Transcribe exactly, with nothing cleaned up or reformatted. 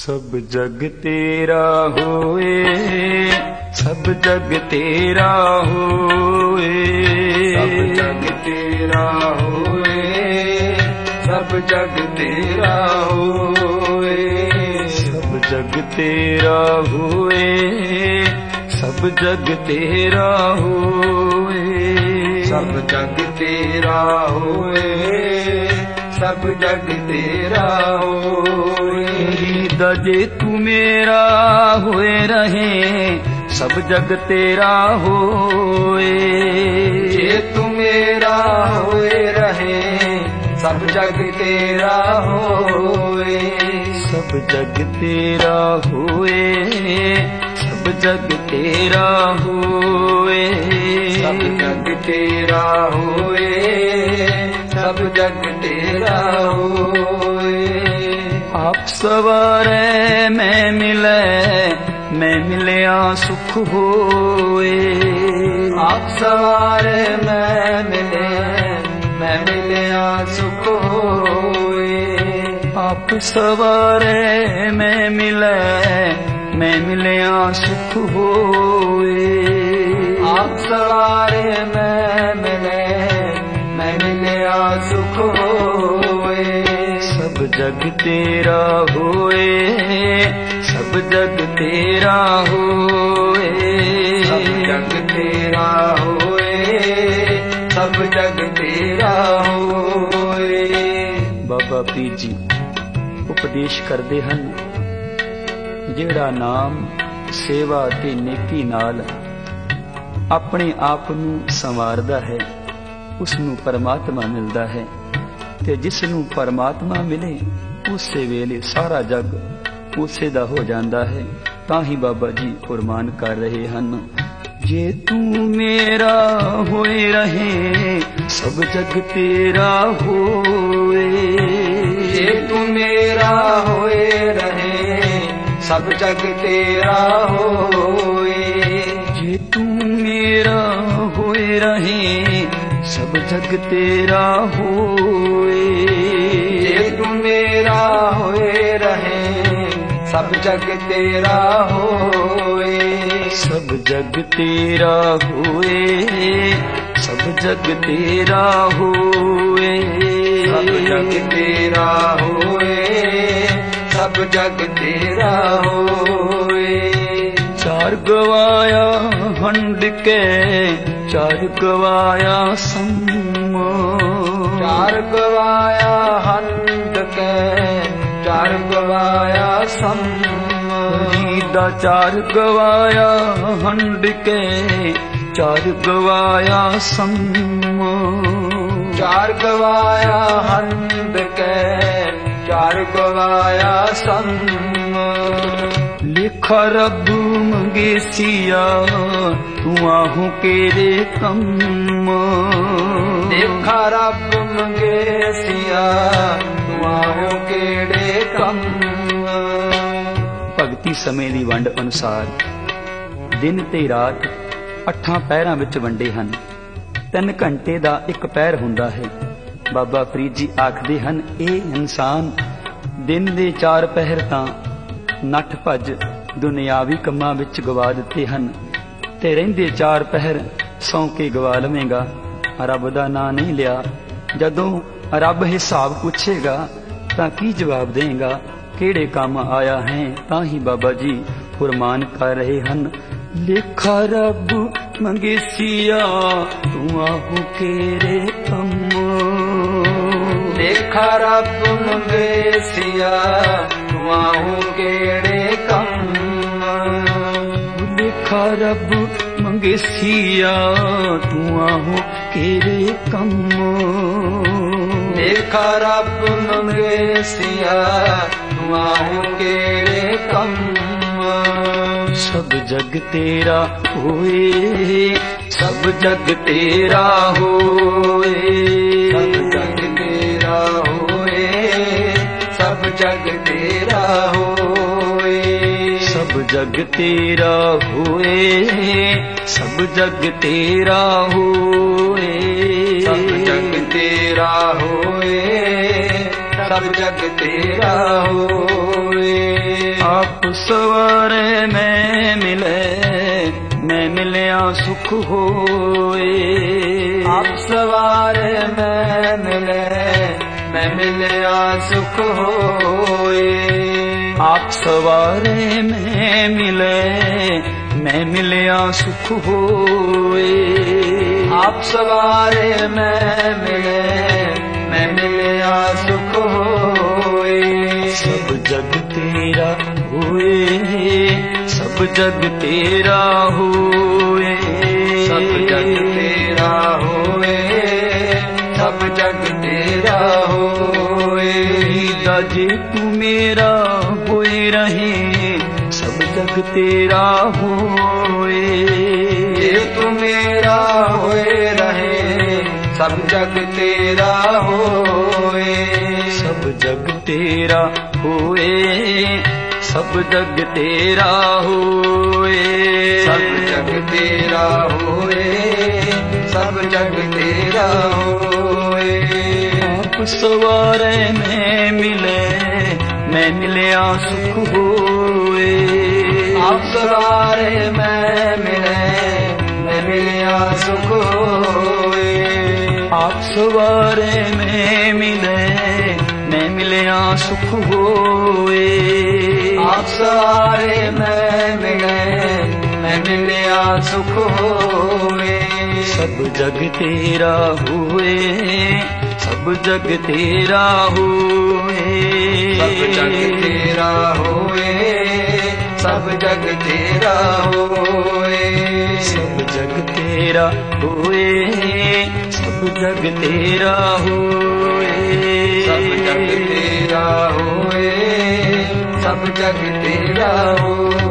सब जग तेरा होए, सब जग तेरा होए, सब जग तेरा होए, सब जग तेरा होए, सब जग तेरा होए, सब जग तेरा होए, सब जग तेरा होए, सब जग तेरा होए। दजे तू मेरा होए रहे, सब जग तेरा होए, जे तू मेरा होए रहे, सब जग तेरा होए, सब जग तेरा होए, सब जग तेरा होए, सब जग तेरा होए, सब जग तेरा होए। आप सवारे मैं मिले, मैं मिलिया सुख होए, आप सवारे मैं मिले, मैं मिलिया सुख होए, आप सवारे मैं मिले, मैं मिलिया सुख होए, आप सवारे मैं मिले, मैं मिलिया सुख होए। सब जग तेरा होए, सब जग तेरा होए, सब जग तेरा होए, सब जग तेरा होए। बाबा फरीद जी उपदेश करते हैं, ਜਿਹੜਾ ਨਾਮ ਸੇਵਾ ਤੇ ਨੇਕੀ ਨਾਲ ਆਪਣੇ ਆਪ ਨੂੰ ਸੰਵਾਰਦਾ ਹੈ, ਉਸ ਨੂੰ ਪਰਮਾਤਮਾ ਮਿਲਦਾ ਹੈ, ਤੇ ਜਿਸ ਨੂੰ ਪਰਮਾਤਮਾ ਮਿਲੇ ਉਸੇ ਵੇਲੇ ਸਾਰਾ ਜਗ ਉਸੇ ਦਾ ਹੋ ਜਾਂਦਾ ਹੈ। ਤਾਂ ਹੀ ਬਾਬਾ ਜੀ ਫਰਮਾਨ ਕਰ ਰਹੇ ਹਨ, ਜੇ ਤੂੰ ਮੇਰਾ ਹੋਏ ਰਹੇ, ਸਭ ਜਗ ਤੇਰਾ ਹੋਏ, ਜੇ ਤੂੰ ਮੇਰਾ ਹੋਏ ਰਹੇ, सब जग तेरा होए, जे तू मेरा होए रहे, सब जग तेरा होए, जे तू मेरा होए रहे, सब जग तेरा होए, सब जग तेरा होए, सब जग तेरा होए, सब जग तेरा होए, सब जग तेरा होए। चार गवाया हंड के, चार गवाया सम, चार गवाया हंड के, चार गवाया सम, दा चार गवाया हंड के, चार गवाया सम, चार गवाया हंड के, चार गवाया सम। लिखा रब मंगेसिया, तू आहू केरे कम, लिखा रब मंगेसिया, तू आहू केरे कम। ਭਗਤੀ ਸਮੇਂ ਦੀ ਵੰਡ ਅਨੁਸਾਰ ਦਿਨ ਤੇ ਰਾਤ ਅੱਠਾਂ ਪਹਿਰਾਂ ਵਿੱਚ ਵੰਡੇ ਹਨ। ਤਿੰਨ ਘੰਟੇ ਦਾ ਇੱਕ ਪਹਿਰ ਹੁੰਦਾ ਹੈ। ਬਾਬਾ ਫਰੀਦ ਜੀ ਆਖਦੇ ਹਨ, ਇਹ ਇਨਸਾਨ ਦਿਨ ਦੇ ਚਾਰ ਪਹਿਰ ਤਾਂ ਨੱਠ ਭੱਜ ਦੁਨਿਆਵੀ ਕੰਮਾਂ ਵਿੱਚ ਗਵਾ ਦਿੱਤੇ ਹਨ, ਤੇ ਰਹਿੰਦੇ ਚਾਰ ਪਹਿਰ ਸੌਂ ਕੇ ਗਵਾ ਲਵੇਂਗਾ। ਰੱਬ ਦਾ ਨਾਂ ਨਹੀਂ ਲਿਆ। ਜਦੋਂ ਰੱਬ ਹਿਸਾਬ ਪੁੱਛੇਗਾ ਤਾਂ ਕੀ ਜਵਾਬ ਦੇਗਾ, ਕਿਹੜੇ ਕੰਮ ਆਇਆ ਹੈ? ਤਾਂ ਹੀ ਬਾਬਾ ਜੀ ਫਰਮਾਨ ਕਰ ਰਹੇ ਹਨ, ਲੇਖਾ ਰੱਬ ਮੰਗੇਸੀਆ, ਤੂੰ ਆਹੂ ਕਿਹੜੇ ਕੰਮ, ਲੇਖਾ ਰੱਬ ਮੰਗੇਸੀਆ, ਤੂੰ ਆਹੂ ਕਿਹੜੇ ਕੰਮ, ਲੇਖਾ ਰੱਬ ਮੰਗੇਸੀਆ, ਤੂੰ ਆਹੂ ਕਿਹੜੇ ਕੰਮ, ਲੇਖਾ ਰੱਬ ਮੰਗੇਸੀਆ, ਤੂੰ ਆਹੂ ਕਿਹੜੇ ਕੰਮ। सब जग तेरा होए, सब जग तेरा होए, सब जग तेरा होए, सब जग तेरा होए, सब जग तेरा होए, सब जग तेरा होए, सब जग तेरा होए, सब जग तेरा होए। आप सवारे मैं मिले मैं मिलिया सुख होए। आप सवारे मैं मिले मैं मिलिया सुख होए। आप सवारे मैं मिले मैं मिलिया सुख होए। आप सवारे मैं मिले मैं मिलिया सुख होए। सब जग तेरा होए सब जग तेरा होए। सब जग तेरा होए सब जग तेरा होए। दाजे तू मेरा होए रहे सब जग तेरा होए। ये तू मेरा होए रहे सब जग तेरा होए। सब जग तेरा होए सब जग तेरा होए। सब जग तेरा होए सब जग तेरा होए। आप सवारे में मिले मैं मिलिया सुख होए। आप सवारे मैं मिले मैं मिलिया सुख होए। आप सवारे में मिले मैं मिलिया सुख होए। आप सवारे मैं मिले मैं मिलिया सुख होए। सब जग तेरा होए सब जग तेरा होए। सब जग तेरा होए सब जग तेरा होए। सब जग तेरा होए सब जग तेरा होए। सब जग तेरा होए सब जग तेरा होए।